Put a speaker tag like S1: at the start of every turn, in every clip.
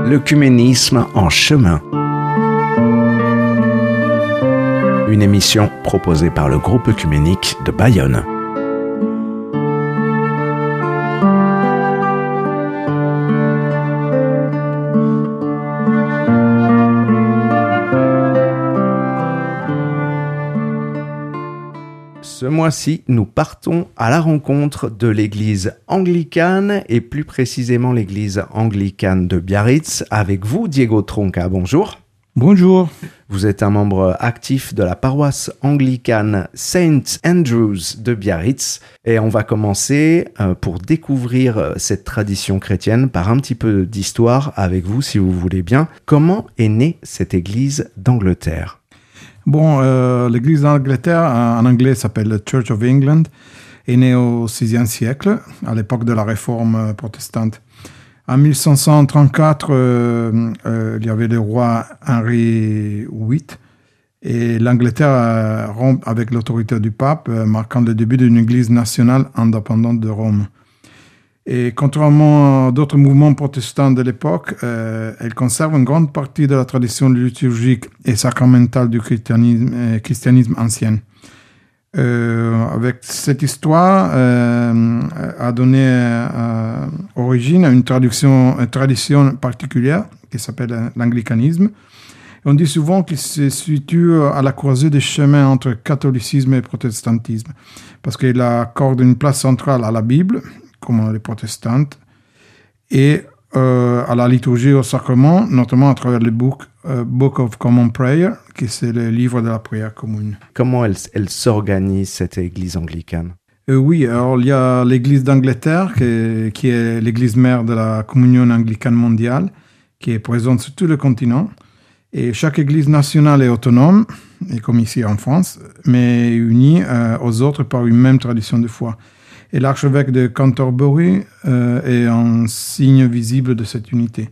S1: l'œcuménisme en chemin. Une émission proposée par le groupe œcuménique de Bayonne. Ce mois-ci, nous partons à la rencontre de l'église anglicane et plus précisément l'église anglicane de Biarritz avec vous, Diego Tronca. Bonjour.
S2: Bonjour.
S1: Vous êtes un membre actif de la paroisse anglicane Saint Andrews de Biarritz et on va commencer pour découvrir cette tradition chrétienne par un petit peu d'histoire avec vous si vous voulez bien. Comment est née cette église d'Angleterre ?
S2: Bon, l'église d'Angleterre, en anglais, s'appelle the Church of England, est née au VIe siècle, à l'époque de la Réforme protestante. En 1534, il y avait le roi Henri VIII, et l'Angleterre rompt avec l'autorité du pape, marquant le début d'une église nationale indépendante de Rome. Et contrairement à d'autres mouvements protestants de l'époque, elle conserve une grande partie de la tradition liturgique et sacramentale du christianisme ancien. Avec cette histoire, a donné origine à une tradition particulière qui s'appelle l'anglicanisme. Et on dit souvent qu'il se situe à la croisée des chemins entre catholicisme et protestantisme, parce qu'il accorde une place centrale à la Bible, comme les protestantes, et à la liturgie au sacrement, notamment à travers le Book of Common Prayer, qui c'est le livre de la prière commune.
S1: Comment elle s'organise, cette église anglicane ?
S2: Oui, alors il y a l'église d'Angleterre, qui est l'église mère de la communion anglicane mondiale, qui est présente sur tout le continent. Et chaque église nationale est autonome, et comme ici en France, mais unie aux autres par une même tradition de foi. Et l'archevêque de Canterbury est un signe visible de cette unité.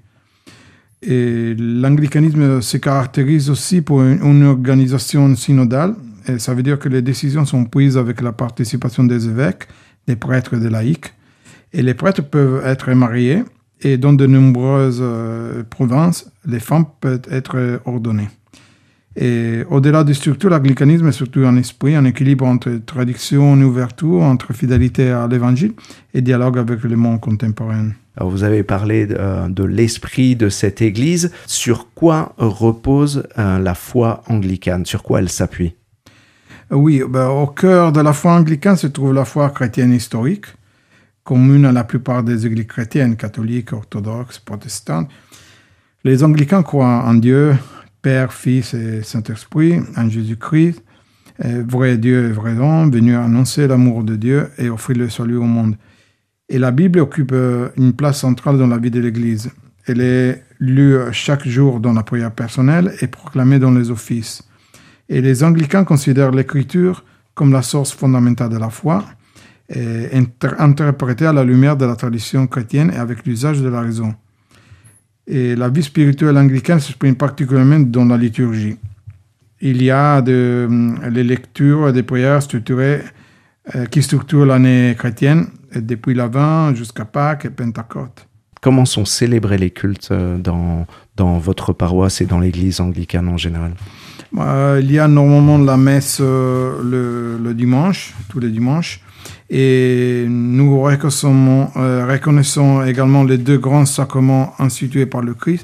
S2: Et l'anglicanisme se caractérise aussi pour une organisation synodale. Et ça veut dire que les décisions sont prises avec la participation des évêques, des prêtres et des laïcs. Et les prêtres peuvent être mariés. Et dans de nombreuses provinces, les femmes peuvent être ordonnées. Et au-delà des structures, l'anglicanisme est surtout un esprit, un équilibre entre traduction et ouverture, entre fidélité à l'évangile et dialogue avec le monde contemporain.
S1: Alors vous avez parlé de l'esprit de cette église. Sur quoi repose la foi anglicane ? Sur quoi elle s'appuie ?
S2: Oui, au cœur de la foi anglicane se trouve la foi chrétienne historique, commune à la plupart des églises chrétiennes, catholiques, orthodoxes, protestantes. Les anglicans croient en Dieu, Père, Fils et Saint-Esprit, en Jésus-Christ, vrai Dieu et vrai homme, venu annoncer l'amour de Dieu et offrir le salut au monde. Et la Bible occupe une place centrale dans la vie de l'Église. Elle est lue chaque jour dans la prière personnelle et proclamée dans les offices. Et les anglicans considèrent l'Écriture comme la source fondamentale de la foi, et interprétée à la lumière de la tradition chrétienne et avec l'usage de la raison. Et la vie spirituelle anglicane s'exprime particulièrement dans la liturgie. Il y a les lectures et des prières structurées qui structurent l'année chrétienne, depuis l'Avent jusqu'à Pâques et Pentecôte.
S1: Comment sont célébrés les cultes dans votre paroisse et dans l'église anglicane en général ?
S2: Il y a normalement la messe le dimanche, tous les dimanches. Et nous reconnaissons également les deux grands sacrements institués par le Christ,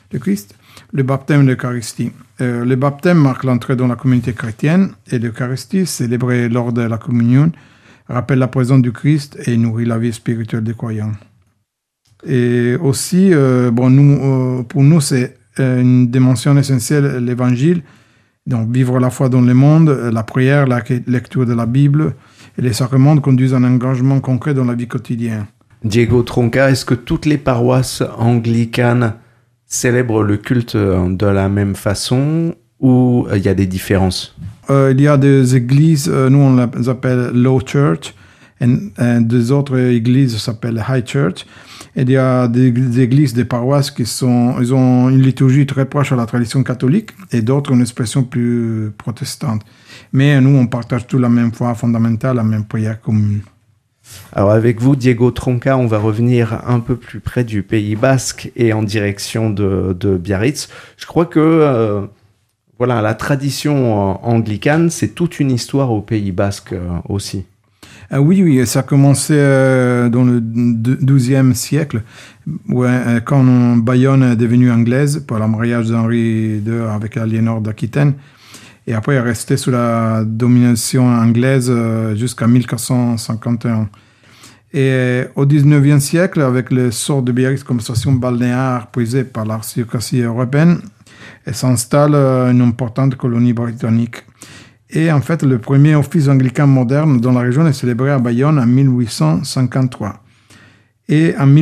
S2: le baptême et l'Eucharistie. Le baptême marque l'entrée dans la communauté chrétienne et l'Eucharistie, célébrée lors de la communion, rappelle la présence du Christ et nourrit la vie spirituelle des croyants. Et aussi, pour nous, c'est une dimension essentielle, l'évangile. Donc, vivre la foi dans le monde, la prière, la lecture de la Bible et les sacrements conduisent à un engagement concret dans la vie quotidienne.
S1: Diego Tronca, est-ce que toutes les paroisses anglicanes célèbrent le culte de la même façon ou il y a des différences ?
S2: Il y a des églises, nous on les appelle Low Church, et des autres églises s'appellent High Church. Et il y a des églises, des paroisses ils ont une liturgie très proche à la tradition catholique et d'autres une expression plus protestante. Mais nous, on partage tout la même foi fondamentale, la même prière commune.
S1: Alors avec vous, Diego Tronca, on va revenir un peu plus près du Pays Basque et en direction de Biarritz. Je crois que voilà, la tradition anglicane, c'est toute une histoire au Pays Basque aussi.
S2: Oui, ça a commencé dans le XIIe siècle, quand Bayonne est devenue anglaise pour le mariage d'Henri II avec Aliénor d'Aquitaine. Et après, elle est restée sous la domination anglaise jusqu'à 1451. Et au XIXe siècle, avec le sort de Biarritz comme station balnéaire prisée par l'aristocratie européenne, elle s'installe une importante colonie britannique. Et en fait, le premier office anglican moderne dans la région est célébré à Bayonne en 1853. Et en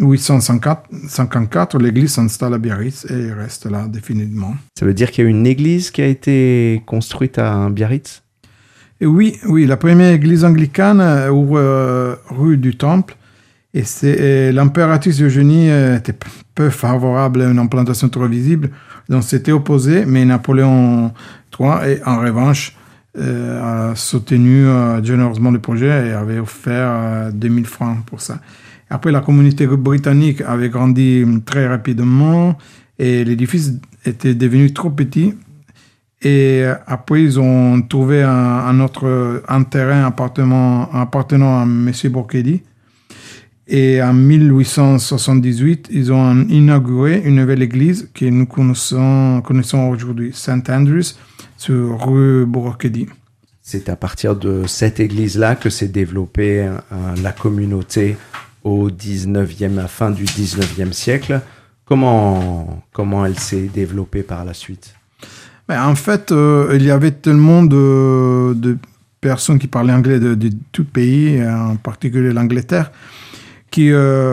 S2: 1854, l'église s'installe à Biarritz et reste là définitivement.
S1: Ça veut dire qu'il y a une église qui a été construite à Biarritz?
S2: Et oui, la première église anglicane rue du Temple. Et l'impératrice Eugénie était peu favorable à une implantation trop visible, donc s'était opposée, mais Napoléon III, en revanche, a soutenu généreusement le projet et avait offert 2000 francs pour ça. Après, la communauté britannique avait grandi très rapidement et l'édifice était devenu trop petit. Et après, ils ont trouvé un terrain appartenant à M. Borchedi. Et en 1878, ils ont inauguré une nouvelle église que nous connaissons aujourd'hui, St. Andrews, sur rue Borchedi.
S1: C'est à partir de cette église-là que s'est développée la communauté au 19e, à la fin du 19e siècle. Comment elle s'est développée par la suite?
S2: En fait, il y avait tellement de personnes qui parlaient anglais de tout pays, en particulier l'Angleterre, qui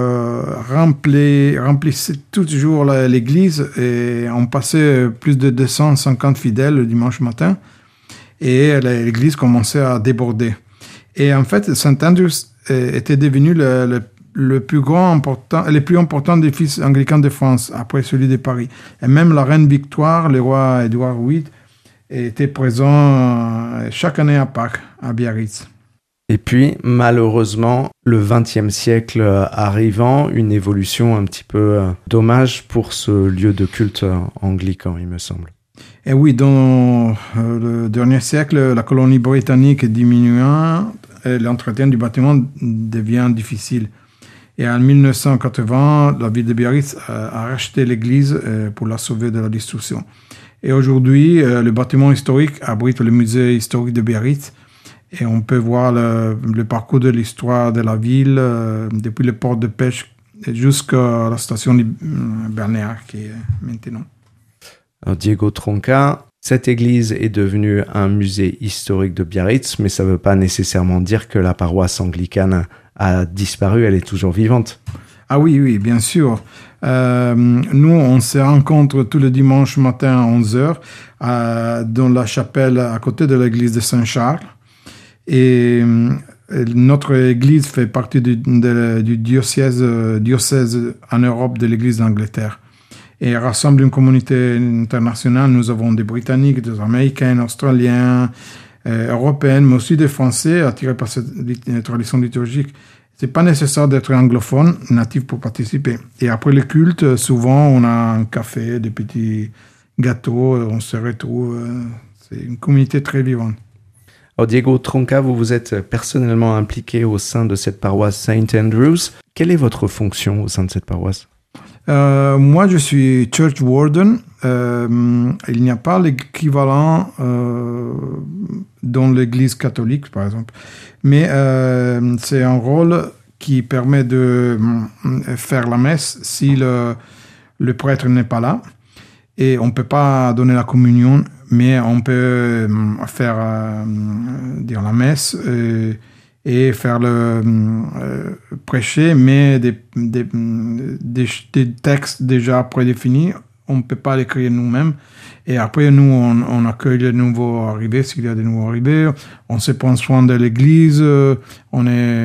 S2: remplissaient toujours l'église et on passait plus de 250 fidèles le dimanche matin et l'église commençait à déborder. Et en fait, St. Andrews était devenu le plus important édifice anglican de France, après celui de Paris. Et même la reine Victoire, le roi Édouard VIII, était présent chaque année à Pâques, à Biarritz.
S1: Et puis, malheureusement, le XXe siècle arrivant, une évolution un petit peu dommage pour ce lieu de culte anglican, il me semble.
S2: Et oui, dans le dernier siècle, la colonie britannique diminuant, et l'entretien du bâtiment devient difficile. Et en 1980, la ville de Biarritz a racheté l'église pour la sauver de la destruction. Et aujourd'hui, le bâtiment historique abrite le musée historique de Biarritz. Et on peut voir le parcours de l'histoire de la ville, depuis le port de pêche jusqu'à la station balnéaire qui est maintenant.
S1: Alors Diego Tronca, cette église est devenue un musée historique de Biarritz, mais ça ne veut pas nécessairement dire que la paroisse anglicane a disparu, elle est toujours vivante.
S2: Ah oui, bien sûr. Nous, on se rencontre tous les dimanches matin à 11h dans la chapelle à côté de l'église de Saint-Charles. Et notre église fait partie du diocèse en Europe de l'église d'Angleterre. Et rassemble une communauté internationale. Nous avons des Britanniques, des Américains, Australiens, Européens, mais aussi des Français attirés par cette tradition liturgique. C'est pas nécessaire d'être anglophone, natif pour participer. Et après le culte, souvent, on a un café, des petits gâteaux, on se retrouve. C'est une communauté très vivante.
S1: Alors Diego Tronca, vous vous êtes personnellement impliqué au sein de cette paroisse St. Andrews. Quelle est votre fonction au sein de cette paroisse?
S2: Moi, je suis church warden. Il n'y a pas l'équivalent dans l'église catholique, par exemple. Mais c'est un rôle qui permet de faire la messe si le prêtre n'est pas là. Et on ne peut pas donner la communion, mais on peut faire dire la messe et faire prêcher, mais des textes déjà prédéfinis, on ne peut pas l'écrire nous-mêmes. Et après, nous, on accueille les nouveaux arrivés, s'il y a des nouveaux arrivés. On se prend soin de l'église. On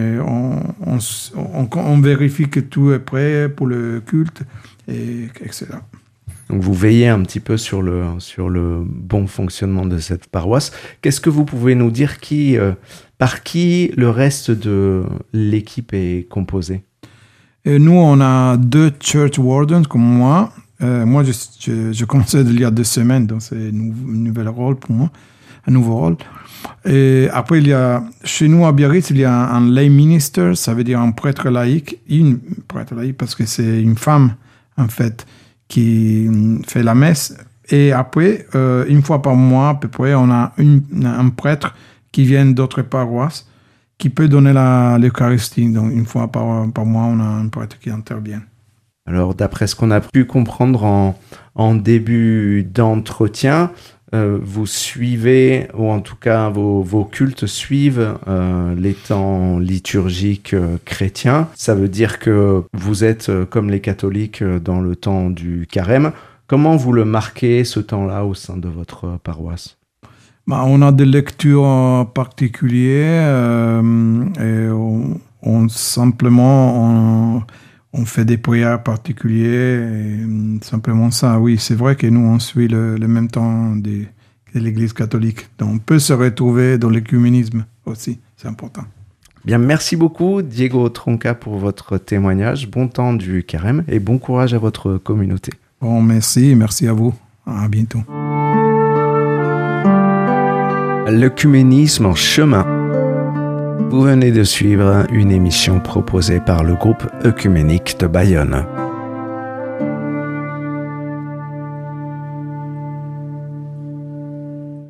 S2: vérifie que tout est prêt pour le culte, etc.
S1: Donc vous veillez un petit peu sur le bon fonctionnement de cette paroisse. Qu'est-ce que vous pouvez nous dire qui Par qui le reste de l'équipe est composé?
S2: Et nous, on a 2 church wardens comme moi. Moi, je commençais il y a 2 semaines, donc c'est un nouvel rôle pour moi, un nouveau rôle. Et après, chez nous à Biarritz, il y a un lay minister, ça veut dire un prêtre laïque, une prêtre laïque, parce que c'est une femme, en fait, qui fait la messe. Et après, une fois par mois, à peu près, on a un prêtre qui vient d'autres paroisses, qui peut donner l'Eucharistie. Donc, une fois par mois, on a un prêtre qui intervient.
S1: Alors, d'après ce qu'on a pu comprendre en début d'entretien, vous suivez, ou en tout cas vos cultes suivent les temps liturgiques chrétiens. Ça veut dire que vous êtes comme les catholiques dans le temps du carême. Comment vous le marquez, ce temps-là, au sein de votre paroisse?
S2: On a des lectures particulières et on fait des prières particulières. Et simplement ça, oui, c'est vrai que nous, on suit le même temps que l'Église catholique. Donc, on peut se retrouver dans l'écuménisme aussi, c'est important.
S1: Bien, merci beaucoup, Diego Tronca, pour votre témoignage. Bon temps du carême et bon courage à votre communauté.
S2: Bon, merci à vous. À bientôt.
S1: L'œcuménisme en chemin. Vous venez de suivre une émission proposée par le groupe œcuménique de Bayonne.